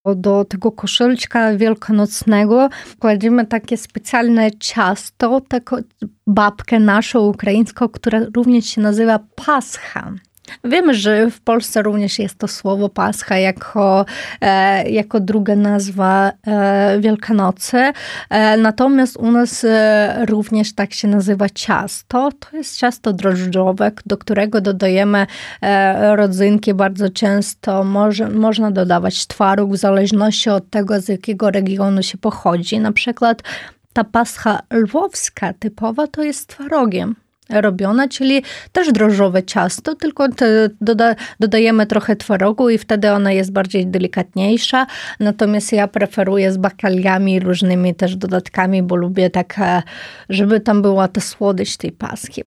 Do tego koszyczka wielkanocnego kładziemy takie specjalne ciasto, taką babkę naszą ukraińską, która również się nazywa pascha. Wiemy, że w Polsce również jest to słowo pascha jako druga nazwa Wielkanocy. Natomiast u nas również tak się nazywa ciasto. To jest ciasto drożdżowe, do którego dodajemy rodzynki. Bardzo często można dodawać twaróg w zależności od tego, z jakiego regionu się pochodzi. Na przykład ta pascha lwowska typowa to jest z twarogiem robiona, czyli też drożdżowe ciasto, tylko dodajemy trochę twarogu i wtedy ona jest bardziej delikatniejsza. Natomiast ja preferuję z bakaliami, różnymi też dodatkami, bo lubię tak, żeby tam była ta słodycz tej paski.